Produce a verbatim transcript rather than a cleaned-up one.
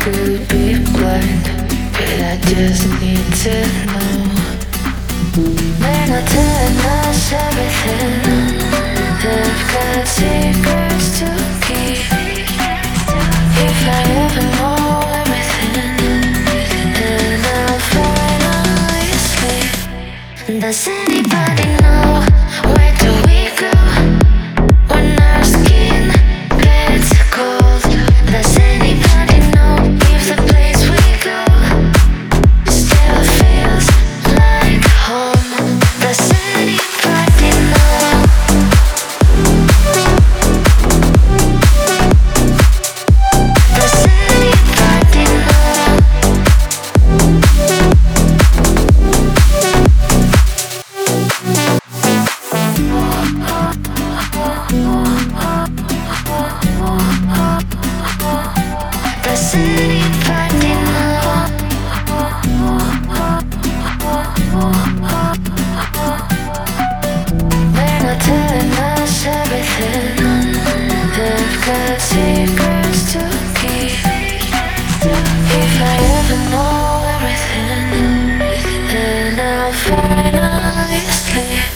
could be blind, but I just need to know. They're not telling us everything. They've got secrets to keep. If I ever know everything, then I'll finally sleep. Does anybody know where do we go when our skin gets cold? Does anybody know if the place we go still feels like home? Does anybody know? Does anybody know? Does anybody know? They're not telling us everything. They've got secrets to keep. If I ever know everything, then I'll finally sleep.